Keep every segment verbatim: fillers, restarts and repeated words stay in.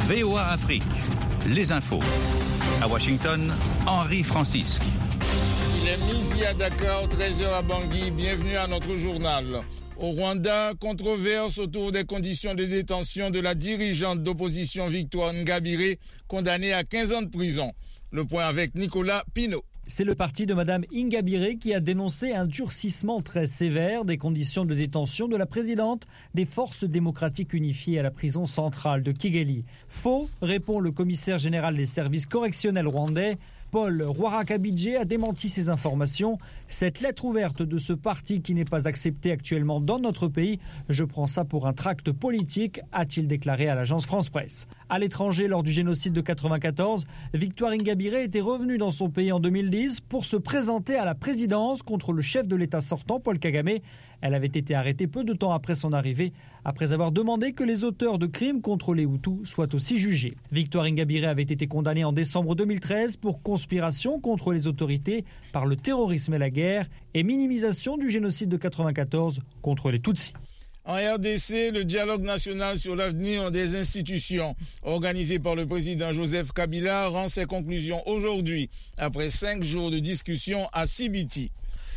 V O A Afrique, les infos. À Washington, Henri Francisque. Il est midi à Dakar, treize heures à Bangui. Bienvenue à notre journal. Au Rwanda, controverse autour des conditions de détention de la dirigeante d'opposition Victoire Ingabire, condamnée à quinze ans de prison. Le point avec Nicolas Pinault. C'est le parti de Mme Ingabire qui a dénoncé un durcissement très sévère des conditions de détention de la présidente des Forces démocratiques unifiées à la prison centrale de Kigali. Faux, répond le commissaire général des services correctionnels rwandais. Paul Rwarakabidje a démenti ces informations. Cette lettre ouverte de ce parti qui n'est pas acceptée actuellement dans notre pays, je prends ça pour un tract politique, a-t-il déclaré à l'agence France Presse. À l'étranger, lors du génocide de quatre-vingt-quatorze, Victoire Ingabire était revenue dans son pays en deux mille dix pour se présenter à la présidence contre le chef de l'État sortant, Paul Kagame. Elle avait été arrêtée peu de temps après son arrivée, après avoir demandé que les auteurs de crimes contre les Hutus soient aussi jugés. Victoire Ingabire avait été condamnée en décembre deux mille treize pour conspiration contre les autorités par le terrorisme et la guerre et minimisation du génocide de quatre-vingt-quatorze contre les Tutsis. En R D C, le dialogue national sur l'avenir des institutions, organisé par le président Joseph Kabila, rend ses conclusions aujourd'hui, après cinq jours de discussion à Sibiti.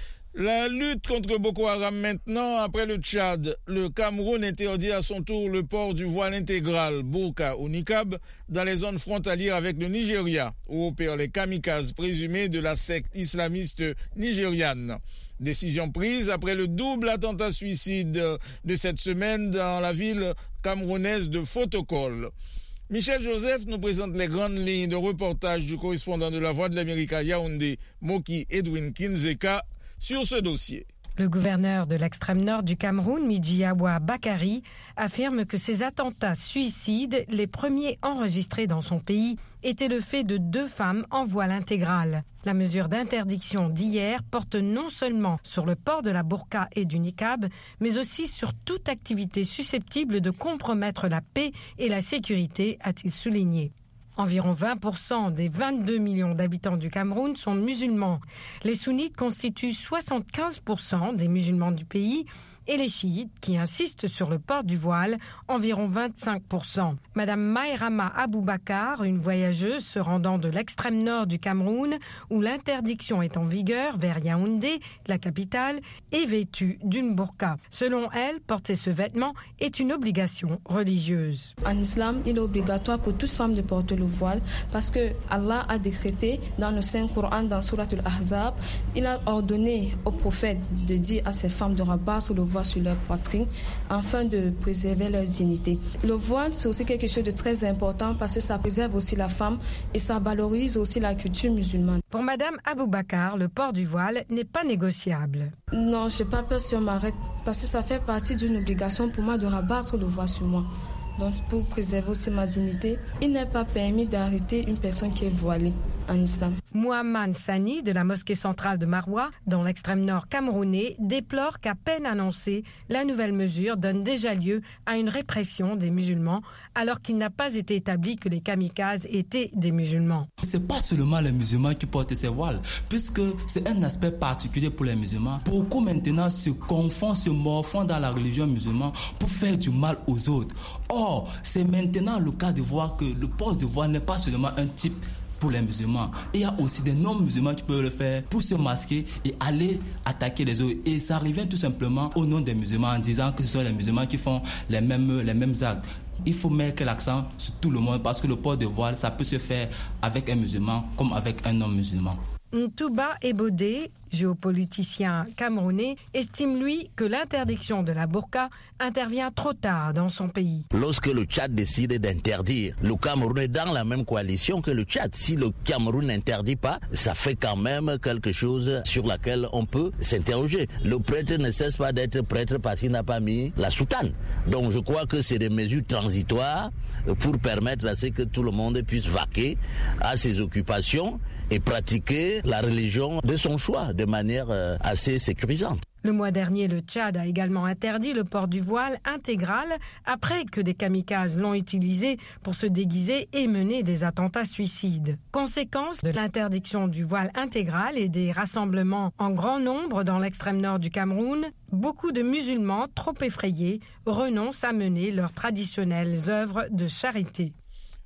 La lutte contre Boko Haram maintenant, après le Tchad, le Cameroun interdit à son tour le port du voile intégral, burqa ou niqab, dans les zones frontalières avec le Nigeria, où opèrent les kamikazes présumés de la secte islamiste nigériane. Décision prise après le double attentat suicide de cette semaine dans la ville camerounaise de Fotokol. Michel Joseph nous présente les grandes lignes de reportage du correspondant de la Voix de l'Amérique à Yaoundé, Moki Edwin Kinzeka, sur ce dossier. Le gouverneur de l'extrême nord du Cameroun, Midjiyawa Bakari, affirme que ces attentats suicides, les premiers enregistrés dans son pays, étaient le fait de deux femmes en voile intégral. La mesure d'interdiction d'hier porte non seulement sur le port de la burqa et du niqab, mais aussi sur toute activité susceptible de compromettre la paix et la sécurité, a-t-il souligné. Environ vingt pour cent des vingt-deux millions d'habitants du Cameroun sont musulmans. Les sunnites constituent soixante-quinze pour cent des musulmans du pays et les chiites, qui insistent sur le port du voile, environ vingt-cinq pour cent. Madame Maïrama Aboubakar, une voyageuse se rendant de l'extrême nord du Cameroun, où l'interdiction est en vigueur vers Yaoundé, la capitale, est vêtue d'une burqa. Selon elle, porter ce vêtement est une obligation religieuse. En islam, il est obligatoire pour toute femme de porter le voile parce que Allah a décrété dans le Saint-Coran, dans Surat al-Ahzab, il a ordonné au prophète de dire à ces femmes de rabattre le voile sur leur poitrine afin de préserver leur dignité. Le voile, c'est aussi quelque chose de très important parce que ça préserve aussi la femme et ça valorise aussi la culture musulmane. Pour Madame Aboubakar, le port du voile n'est pas négociable. Non, je n'ai pas peur si on m'arrête parce que ça fait partie d'une obligation pour moi de rabattre le voile sur moi. Donc pour préserver aussi ma dignité, il n'est pas permis d'arrêter une personne qui est voilée en islam. Mohamed Sani de la mosquée centrale de Maroua, dans l'extrême nord camerounais, déplore qu'à peine annoncée, la nouvelle mesure donne déjà lieu à une répression des musulmans, alors qu'il n'a pas été établi que les kamikazes étaient des musulmans. C'est pas seulement les musulmans qui portent ces voiles, puisque c'est un aspect particulier pour les musulmans. Beaucoup maintenant se confondent, se morfondent dans la religion musulmane pour faire du mal aux autres. Or, c'est maintenant le cas de voir que le port de voile n'est pas seulement un type pour les musulmans. Il y a aussi des non-musulmans qui peuvent le faire pour se masquer et aller attaquer les autres. Et ça revient tout simplement au nom des musulmans en disant que ce sont les musulmans qui font les mêmes, les mêmes actes. Il faut mettre l'accent sur tout le monde parce que le port de voile, ça peut se faire avec un musulman comme avec un non-musulman. Ntouba Ebodé, géopoliticien camerounais, estime lui que l'interdiction de la burqa intervient trop tard dans son pays. Lorsque le Tchad décide d'interdire, le Cameroun est dans la même coalition que le Tchad. Si le Cameroun n'interdit pas, ça fait quand même quelque chose sur laquelle on peut s'interroger. Le prêtre ne cesse pas d'être prêtre parce qu'il n'a pas mis la soutane. Donc je crois que c'est des mesures transitoires pour permettre à ce que tout le monde puisse vaquer à ses occupations et pratiquer la religion de son choix de manière assez sécurisante. Le mois dernier, le Tchad a également interdit le port du voile intégral après que des kamikazes l'ont utilisé pour se déguiser et mener des attentats suicides. Conséquence de l'interdiction du voile intégral et des rassemblements en grand nombre dans l'extrême nord du Cameroun, beaucoup de musulmans trop effrayés renoncent à mener leurs traditionnelles œuvres de charité.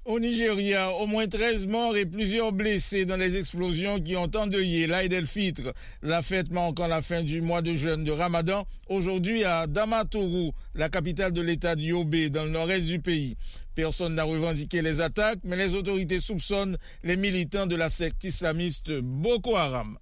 Au Nigeria, au moins treize morts et plusieurs blessés dans les explosions qui ont endeuillé l'Aïd el-Fitr, la fête marquant la fin du mois de jeûne de Ramadan, aujourd'hui à Damaturu, la capitale de l'État du Yobe, dans le nord-est du pays. Personne n'a revendiqué les attaques, mais les autorités soupçonnent les militants de la secte islamiste Boko Haram.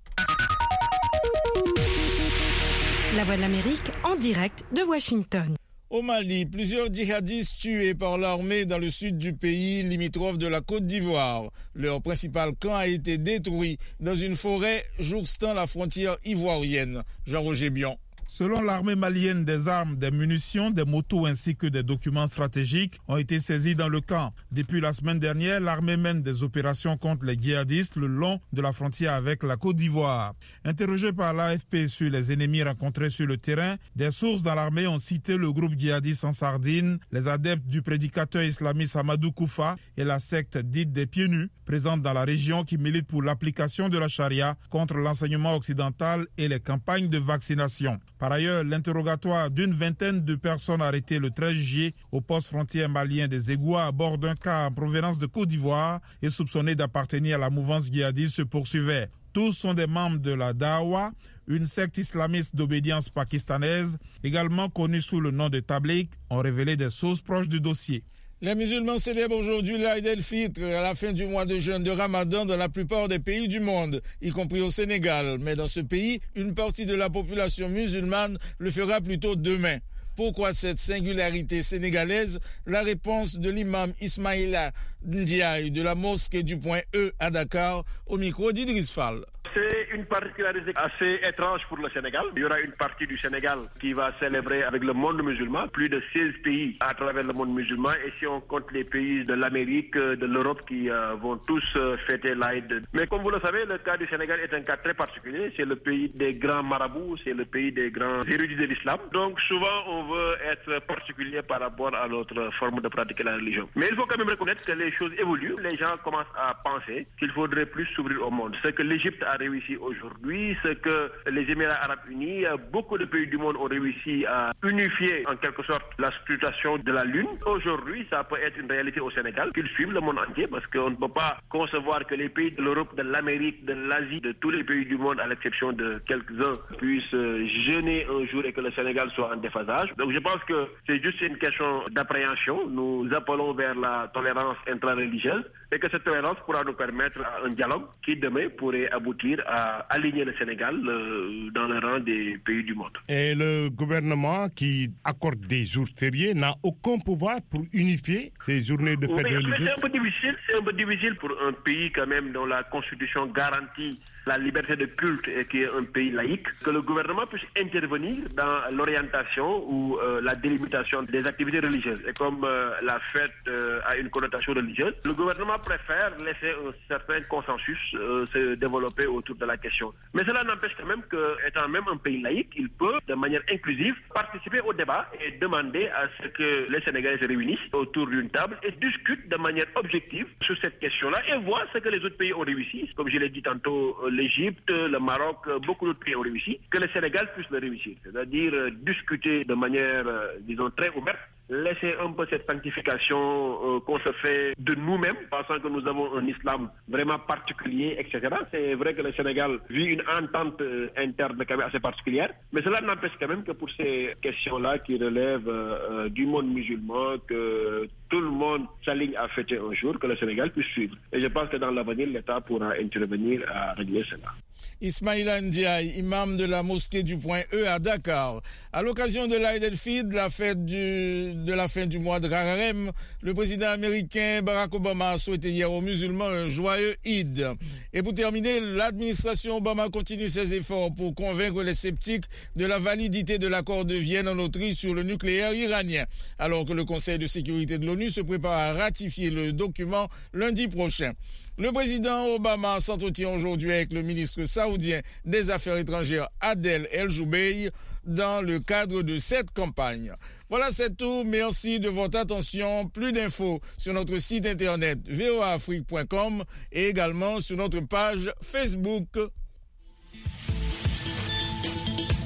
La Voix de l'Amérique en direct de Washington. Au Mali, plusieurs djihadistes tués par l'armée dans le sud du pays, limitrophe de la Côte d'Ivoire. Leur principal camp a été détruit dans une forêt jouxtant la frontière ivoirienne. Jean-Roger Bion. Selon l'armée malienne, des armes, des munitions, des motos ainsi que des documents stratégiques ont été saisis dans le camp. Depuis la semaine dernière, l'armée mène des opérations contre les djihadistes le long de la frontière avec la Côte d'Ivoire. Interrogé par l'A F P sur les ennemis rencontrés sur le terrain, des sources dans l'armée ont cité le groupe djihadiste en Sardine, les adeptes du prédicateur islamiste Amadou Koufa et la secte dite des pieds nus, présente dans la région qui milite pour l'application de la charia contre l'enseignement occidental et les campagnes de vaccination. Par ailleurs, l'interrogatoire d'une vingtaine de personnes arrêtées le treize juillet au poste frontière malien des Égouts à bord d'un car en provenance de Côte d'Ivoire et soupçonnés d'appartenir à la mouvance djihadiste se poursuivait. Tous sont des membres de la Dawa, une secte islamiste d'obédience pakistanaise, également connue sous le nom de Tabligh, ont révélé des sources proches du dossier. Les musulmans célèbrent aujourd'hui l'Aïd el-Fitr à la fin du mois de jeûne de Ramadan dans la plupart des pays du monde, y compris au Sénégal. Mais dans ce pays, une partie de la population musulmane le fera plutôt demain. Pourquoi cette singularité sénégalaise? La réponse de l'imam Ismaïla Ndiaye de la mosquée du Point E à Dakar au micro d'Idriss Fall. C'est une particularité assez étrange pour le Sénégal. Il y aura une partie du Sénégal qui va célébrer avec le monde musulman, plus de seize pays à travers le monde musulman. Et si on compte les pays de l'Amérique, de l'Europe qui euh, vont tous euh, fêter l'Aïd. Mais comme vous le savez, le cas du Sénégal est un cas très particulier. C'est le pays des grands marabouts, c'est le pays des grands érudits de l'islam. Donc souvent, on veut être particulier par rapport à notre forme de pratiquer la religion. Mais il faut quand même reconnaître que les choses évoluent. Les gens commencent à penser qu'il faudrait plus s'ouvrir au monde. Ce que l'Égypte a réussi aujourd'hui, ce que les Émirats arabes unis, beaucoup de pays du monde ont réussi à unifier en quelque sorte la scrutation de la Lune. Aujourd'hui, ça peut être une réalité au Sénégal, qu'ils suivent le monde entier, parce qu'on ne peut pas concevoir que les pays de l'Europe, de l'Amérique, de l'Asie, de tous les pays du monde, à l'exception de quelques-uns, puissent jeûner un jour et que le Sénégal soit en déphasage. Donc je pense que c'est juste une question d'appréhension. Nous appelons vers la tolérance intra-religieuse et que cette tolérance pourra nous permettre un dialogue qui demain pourrait aboutir à aligner le Sénégal euh, dans le rang des pays du monde. Et le gouvernement qui accorde des jours fériés n'a aucun pouvoir pour unifier ces journées de fête religieuse. C'est un peu difficile, c'est un peu difficile pour un pays quand même dont la constitution garantit la liberté de culte et qui est un pays laïque, que le gouvernement puisse intervenir dans l'orientation ou euh, la délimitation des activités religieuses. Et comme euh, la fête euh, a une connotation religieuse, le gouvernement préfère laisser un certain consensus euh, se développer autour de la question. Mais cela n'empêche quand même qu'étant même un pays laïque, il peut, de manière inclusive, participer au débat et demander à ce que les Sénégalais se réunissent autour d'une table et discutent de manière objective sur cette question-là et voient ce que les autres pays ont réussi. Comme je l'ai dit tantôt, l'Égypte, le Maroc, beaucoup d'autres pays ont réussi, que le Sénégal puisse le réussir. C'est-à-dire euh, discuter de manière, euh, disons, très ouverte, laisser un peu cette sanctification euh, qu'on se fait de nous-mêmes, pensant que nous avons un islam vraiment particulier, et cetera. C'est vrai que le Sénégal vit une entente euh, interne quand même assez particulière, mais cela n'empêche quand même que pour ces questions-là qui relèvent euh, du monde musulman, que tout le monde s'aligne à fêter un jour, que le Sénégal puisse suivre. Et je pense que dans l'avenir, l'État pourra intervenir à régler cela. Ismaïla Ndiaye, imam de la mosquée du Point E à Dakar. À l'occasion de l'Aïd el-Fitr, la fête du, de la fin du mois de Carême, le président américain Barack Obama a souhaité hier aux musulmans un joyeux Eid. Et pour terminer, l'administration Obama continue ses efforts pour convaincre les sceptiques de la validité de l'accord de Vienne en Autriche sur le nucléaire iranien, alors que le Conseil de sécurité de l'ONU se prépare à ratifier le document lundi prochain. Le président Obama s'entretient aujourd'hui avec le ministre saoudien des Affaires étrangères Adel El-Joubeï dans le cadre de cette campagne. Voilà, c'est tout. Merci de votre attention. Plus d'infos sur notre site internet v o a afrique point com et également sur notre page Facebook.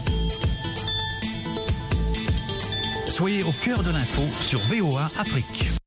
Soyez au cœur de l'info sur V O A Afrique.